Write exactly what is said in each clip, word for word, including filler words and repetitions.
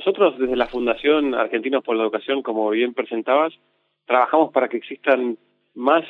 nosotros desde la Fundación Argentinos por la Educación, como bien presentabas, trabajamos para que existan más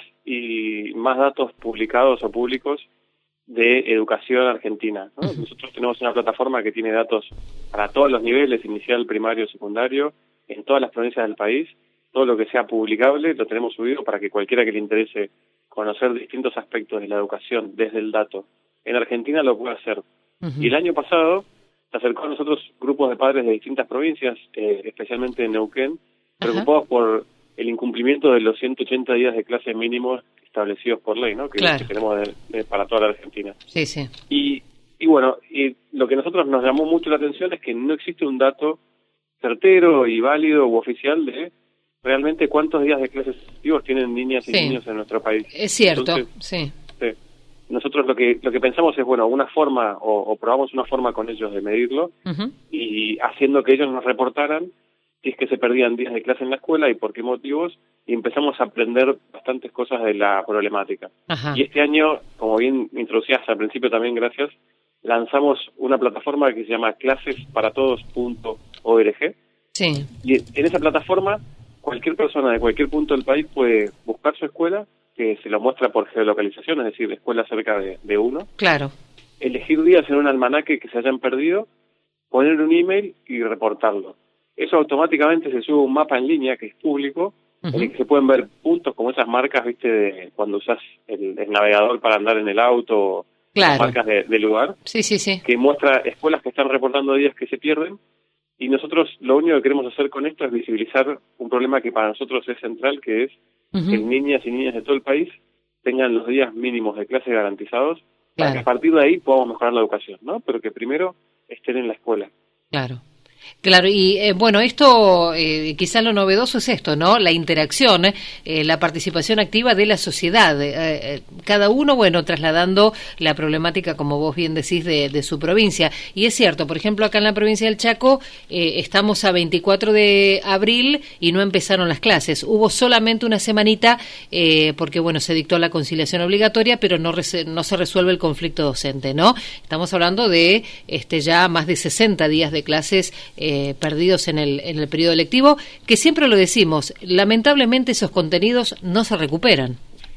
y más datos publicados o públicos de educación argentina, ¿no? Uh-huh. Nosotros tenemos una plataforma que tiene datos para todos los niveles, inicial, primario, secundario, en todas las provincias del país. Todo lo que sea publicable lo tenemos subido para que cualquiera que le interese conocer distintos aspectos de la educación desde el dato en Argentina lo pueda hacer. Uh-huh. Y el año pasado se acercó a nosotros grupos de padres de distintas provincias, eh, especialmente en Neuquén, preocupados uh-huh. por el incumplimiento de los ciento ochenta días de clase mínimos establecidos por ley, ¿no? Que, claro. que tenemos de, de, para toda la Argentina. Sí, sí. Y, y bueno, y lo que a nosotros nos llamó mucho la atención es que no existe un dato certero y válido u oficial de realmente cuántos días de clases efectivos tienen niñas y sí. niños en nuestro país. Es cierto, Entonces, sí. sí. Nosotros lo que lo que pensamos es, bueno, una forma, o, o probamos una forma con ellos de medirlo, uh-huh. y haciendo que ellos nos reportaran si es que se perdían días de clase en la escuela y por qué motivos, y empezamos a aprender bastantes cosas de la problemática. Ajá. Y este año, como bien introducías al principio también, gracias, lanzamos una plataforma que se llama clases para todos punto org. Sí. Y en esa plataforma, cualquier persona de cualquier punto del país puede buscar su escuela, que se lo muestra por geolocalización, es decir, escuela cerca de, de uno. Claro. Elegir días en un almanaque que se hayan perdido, poner un email y reportarlo. Eso automáticamente se sube un mapa en línea que es público, uh-huh. en el que se pueden ver puntos como esas marcas, viste, de cuando usás el, el navegador para andar en el auto, claro. marcas de, de lugar, sí, sí, sí. que muestra escuelas que están reportando días que se pierden, y nosotros lo único que queremos hacer con esto es visibilizar un problema que para nosotros es central, que es uh-huh. que niñas y niñas de todo el país tengan los días mínimos de clase garantizados, claro. para que a partir de ahí podamos mejorar la educación, ¿no? Pero que primero estén en la escuela. Claro. Claro, y eh, bueno, esto, eh, quizá lo novedoso es esto, ¿no? La interacción, eh, la participación activa de la sociedad, eh, eh, cada uno, bueno, trasladando la problemática, como vos bien decís, de, de su provincia. Y es cierto, por ejemplo, acá en la provincia del Chaco, eh, estamos a veinticuatro de abril y no empezaron las clases. Hubo solamente una semanita, eh, porque, bueno, se dictó la conciliación obligatoria, pero no, res- no se resuelve el conflicto docente, ¿no? Estamos hablando de este ya más de sesenta días de clases Eh, perdidos en el en el periodo lectivo, que siempre lo decimos, lamentablemente esos contenidos no se recuperan.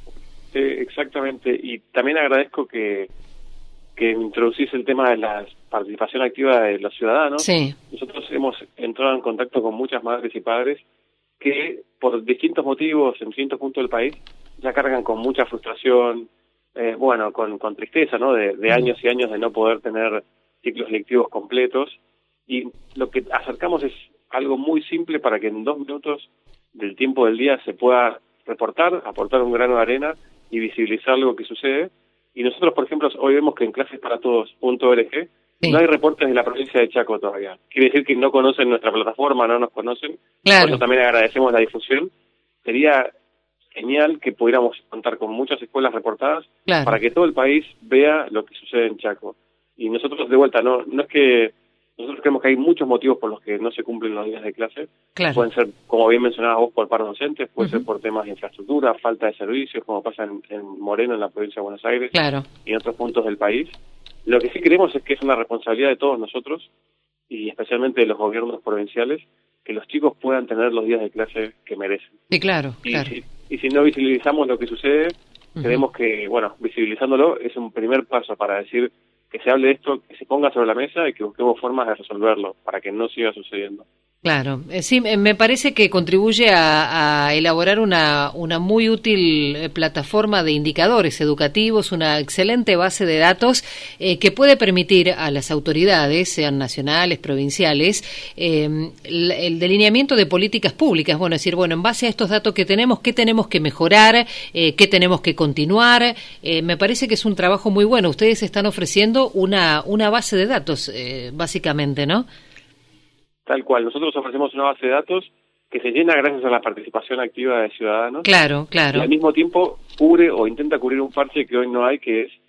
Eh, exactamente, y también agradezco que que introducís el tema de la participación activa de los ciudadanos. Sí. Nosotros hemos entrado en contacto con muchas madres y padres que por distintos motivos en distintos puntos del país ya cargan con mucha frustración, eh, bueno, con, con tristeza, ¿no? De, de años y años de no poder tener ciclos lectivos completos. Y lo que acercamos es algo muy simple para que en dos minutos del tiempo del día se pueda reportar, aportar un grano de arena y visibilizar lo que sucede. Y nosotros, por ejemplo, hoy vemos que en clases para todos punto org sí. no hay reportes de la provincia de Chaco todavía. Quiere decir que no conocen nuestra plataforma, no nos conocen. Claro. Por eso también agradecemos la difusión. Sería genial que pudiéramos contar con muchas escuelas reportadas claro. para que todo el país vea lo que sucede en Chaco. Y nosotros, de vuelta, no, no es que... Nosotros creemos que hay muchos motivos por los que no se cumplen los días de clase. Claro. Pueden ser, como bien mencionabas vos, por paro docentes, puede uh-huh. ser por temas de infraestructura, falta de servicios, como pasa en, en Moreno, en la provincia de Buenos Aires, claro. y en otros puntos del país. Lo que sí creemos es que es una responsabilidad de todos nosotros, y especialmente de los gobiernos provinciales, que los chicos puedan tener los días de clase que merecen. Sí, claro. Y, claro. Si, y si no visibilizamos lo que sucede, uh-huh. creemos que, bueno, visibilizándolo es un primer paso para decir que se hable de esto, que se ponga sobre la mesa y que busquemos formas de resolverlo para que no siga sucediendo. Claro, eh, sí, me parece que contribuye a, a elaborar una, una muy útil eh, plataforma de indicadores educativos, una excelente base de datos eh, que puede permitir a las autoridades, sean nacionales, provinciales, eh, el, el delineamiento de políticas públicas. Bueno, decir, bueno, en base a estos datos que tenemos, ¿qué tenemos que mejorar? Eh, ¿Qué tenemos que continuar? Eh, me parece que es un trabajo muy bueno. Ustedes están ofreciendo una, una base de datos, eh, básicamente, ¿no? Tal cual. Nosotros ofrecemos una base de datos que se llena gracias a la participación activa de ciudadanos. Claro, claro. Y al mismo tiempo cubre o intenta cubrir un parche que hoy no hay, que es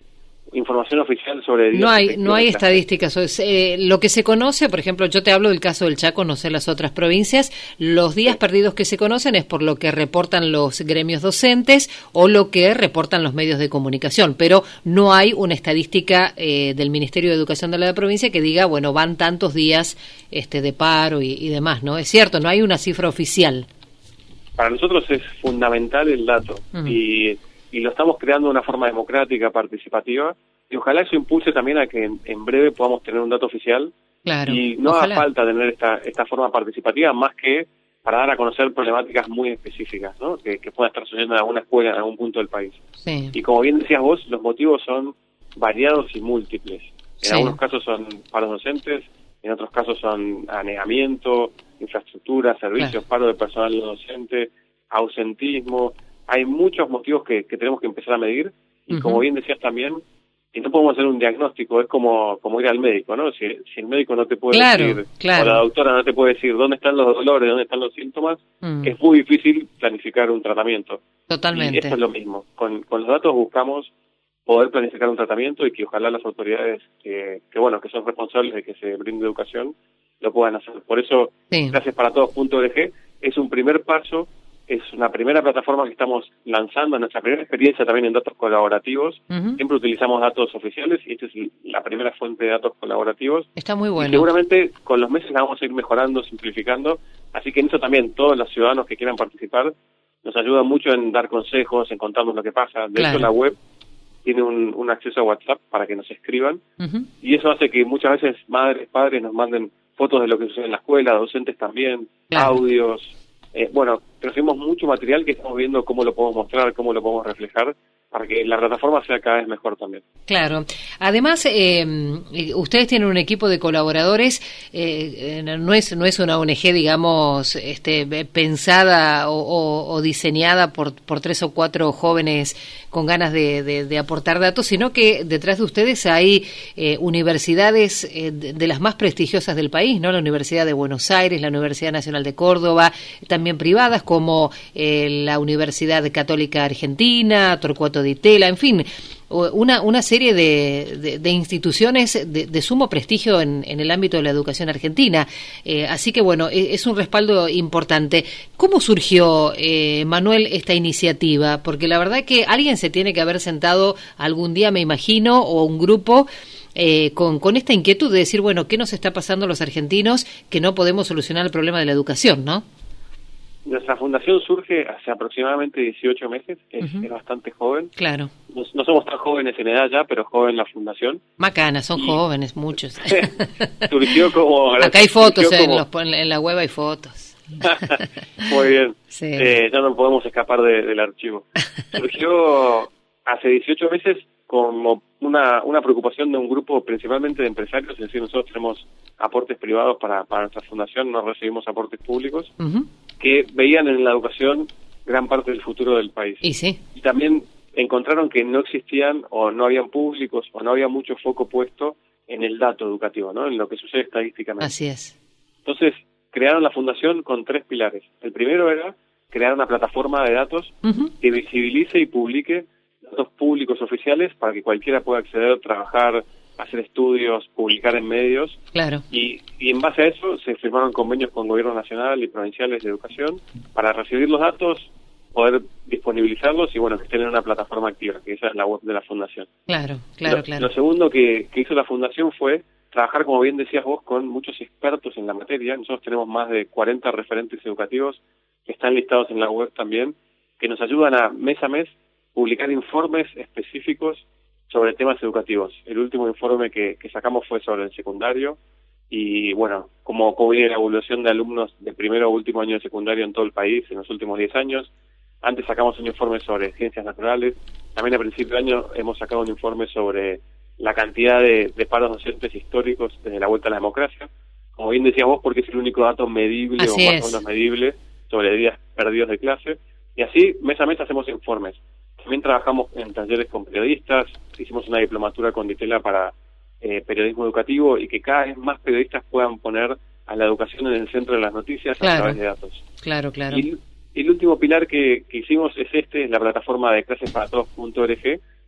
información oficial sobre no hay no hay estadísticas. Eh, lo que se conoce, por ejemplo, yo te hablo del caso del Chaco, no sé las otras provincias, los días sí. perdidos que se conocen es por lo que reportan los gremios docentes o lo que reportan los medios de comunicación, pero no hay una estadística eh, del Ministerio de Educación de la provincia que diga, bueno, van tantos días este de paro y, y demás, ¿no? Es cierto, no hay una cifra oficial. Para nosotros es fundamental el dato uh-huh. y y lo estamos creando de una forma democrática, participativa, y ojalá eso impulse también a que en, en breve podamos tener un dato oficial, claro, y no ojalá. haga falta tener esta esta forma participativa más que para dar a conocer problemáticas muy específicas, ¿no? que, que puedan estar sucediendo en alguna escuela en algún punto del país. Sí. Y como bien decías vos, los motivos son variados y múltiples. En sí. algunos casos son paros docentes, en otros casos son anegamiento, infraestructura, servicios, claro. paro de personal no docente, ausentismo. Hay muchos motivos que, que tenemos que empezar a medir y uh-huh. como bien decías también, si no podemos hacer un diagnóstico, es como como ir al médico, ¿no? Si, si el médico no te puede claro, decir, claro. o la doctora no te puede decir dónde están los dolores, dónde están los síntomas, uh-huh. es muy difícil planificar un tratamiento. Totalmente. Y esto es lo mismo. Con, con los datos buscamos poder planificar un tratamiento y que ojalá las autoridades que, que bueno, que son responsables de que se brinde educación, lo puedan hacer. Por eso, sí. gracias para todos punto org es un primer paso. Es una primera plataforma que estamos lanzando, nuestra primera experiencia también en datos colaborativos. Uh-huh. Siempre utilizamos datos oficiales y esta es la primera fuente de datos colaborativos. Está muy bueno. Y seguramente con los meses la vamos a ir mejorando, simplificando. Así que en eso también todos los ciudadanos que quieran participar nos ayudan mucho en dar consejos, en contarnos lo que pasa. De claro. hecho, la web tiene un, un acceso a WhatsApp para que nos escriban. Uh-huh. Y eso hace que muchas veces madres, padres nos manden fotos de lo que sucede en la escuela, docentes también, claro. audios. Eh, bueno, recibimos mucho material que estamos viendo cómo lo podemos mostrar, cómo lo podemos reflejar, para que la plataforma sea cada vez mejor también. Claro. Además, eh, ustedes tienen un equipo de colaboradores, eh, no es no es una O N G, digamos, este, pensada o, o, o diseñada por, por tres o cuatro jóvenes con ganas de, de, de aportar datos, sino que detrás de ustedes hay eh, universidades eh, de, de las más prestigiosas del país, ¿no? La Universidad de Buenos Aires, la Universidad Nacional de Córdoba, también privadas como eh, la Universidad Católica Argentina, Torcuato Di Tella, en fin, una una serie de, de, de instituciones de, de sumo prestigio en, en el ámbito de la educación argentina. Eh, así que, bueno, es, es un respaldo importante. ¿Cómo surgió, eh, Manuel, esta iniciativa? Porque la verdad que alguien se tiene que haber sentado algún día, me imagino, o un grupo eh, con, con esta inquietud de decir, bueno, ¿qué nos está pasando a los argentinos que no podemos solucionar el problema de la educación, no? Nuestra fundación surge hace aproximadamente dieciocho meses, es, uh-huh. es bastante joven. Claro. No, no somos tan jóvenes en edad ya, pero joven la fundación. Macana, son y... jóvenes, muchos. surgió como... Acá hay fotos, en, como... los, en la web hay fotos. Muy bien. Sí. Eh, ya no podemos escapar de, del archivo. Surgió hace dieciocho meses como una, una preocupación de un grupo principalmente de empresarios, es decir, nosotros tenemos aportes privados para, para nuestra fundación, no recibimos aportes públicos, uh-huh. que veían en la educación gran parte del futuro del país. Y sí. Y también encontraron que no existían o no habían públicos o no había mucho foco puesto en el dato educativo, ¿no? En lo que sucede estadísticamente. Así es. Entonces, crearon la fundación con tres pilares. El primero era crear una plataforma de datos uh-huh. que visibilice y publique datos públicos oficiales para que cualquiera pueda acceder, trabajar, hacer estudios, publicar en medios. Claro. Y, y en base a eso se firmaron convenios con gobierno nacional y provinciales de educación para recibir los datos, poder disponibilizarlos y, bueno, que estén en una plataforma activa, que esa es la web de la fundación. Claro, claro, lo, claro. Lo segundo que, que hizo la fundación fue trabajar, como bien decías vos, con muchos expertos en la materia. Nosotros tenemos más de cuarenta referentes educativos que están listados en la web también, que nos ayudan a mes a mes publicar informes específicos sobre temas educativos. El último informe que, que sacamos fue sobre el secundario y, bueno, cómo, cómo viene la evolución de alumnos de primero o último año de secundario en todo el país en los últimos diez años. Antes sacamos un informe sobre ciencias naturales. También a principio de año hemos sacado un informe sobre la cantidad de, de paros docentes históricos desde la vuelta a la democracia. Como bien decías vos, porque es el único dato medible así o más es. o menos medible sobre días perdidos de clase. Y así, mes a mes, hacemos informes. También trabajamos en talleres con periodistas, hicimos una diplomatura con Di Tella para eh, periodismo educativo y que cada vez más periodistas puedan poner a la educación en el centro de las noticias claro. a través de datos. Claro, claro. Y, y el último pilar que, que hicimos es este, es la plataforma de clases para todos punto org,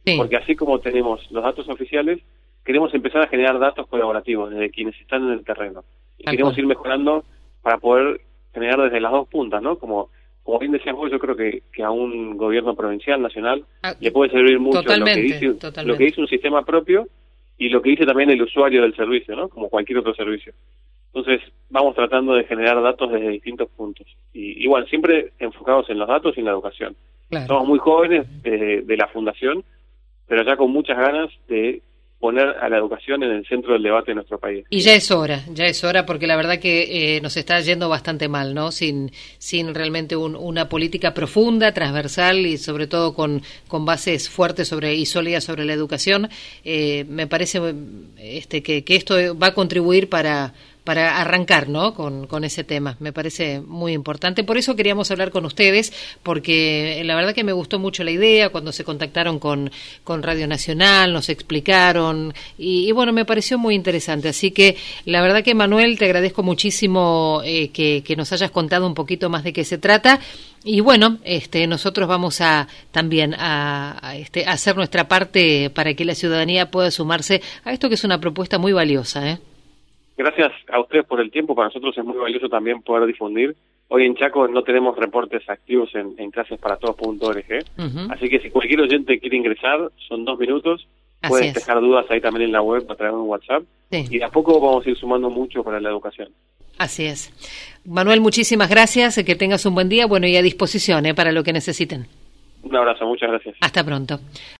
Sí. Porque así como tenemos los datos oficiales, queremos empezar a generar datos colaborativos desde quienes están en el terreno. Y Tal queremos cual. ir mejorando para poder generar desde las dos puntas, ¿no? Como como bien decías vos, yo creo que, que a un gobierno provincial, nacional, Ah, le puede servir mucho totalmente, lo que dice totalmente. lo que dice un sistema propio y lo que dice también el usuario del servicio, ¿no? Como cualquier otro servicio. Entonces, vamos tratando de generar datos desde distintos puntos. Y, y bueno, siempre enfocados en los datos y en la educación. Claro. Somos muy jóvenes de, de la fundación, pero ya con muchas ganas de poner a la educación en el centro del debate de nuestro país. Y ya es hora, ya es hora, porque la verdad que eh, nos está yendo bastante mal, ¿no? Sin sin realmente un, una política profunda, transversal y sobre todo con, con bases fuertes sobre y sólidas sobre la educación. Eh, me parece este que, que esto va a contribuir para para arrancar, ¿no? Con, con ese tema. Me parece muy importante. Por eso queríamos hablar con ustedes, porque la verdad que me gustó mucho la idea cuando se contactaron con, con Radio Nacional, nos explicaron, y, y bueno, me pareció muy interesante. Así que la verdad que, Manuel, te agradezco muchísimo eh, que, que nos hayas contado un poquito más de qué se trata. Y bueno, este, nosotros vamos a también a, a, este, a hacer nuestra parte para que la ciudadanía pueda sumarse a esto que es una propuesta muy valiosa, ¿eh? Gracias a ustedes por el tiempo. Para nosotros es muy valioso también poder difundir. Hoy en Chaco no tenemos reportes activos en, en clases para todos punto org. Uh-huh. Así que si cualquier oyente quiere ingresar, son dos minutos. Así Pueden es. dejar dudas ahí también en la web a través de un WhatsApp. Sí. Y de a poco vamos a ir sumando mucho para la educación. Así es. Manuel, muchísimas gracias. Que tengas un buen día. Bueno, y a disposición, ¿eh? Para lo que necesiten. Un abrazo. Muchas gracias. Hasta pronto.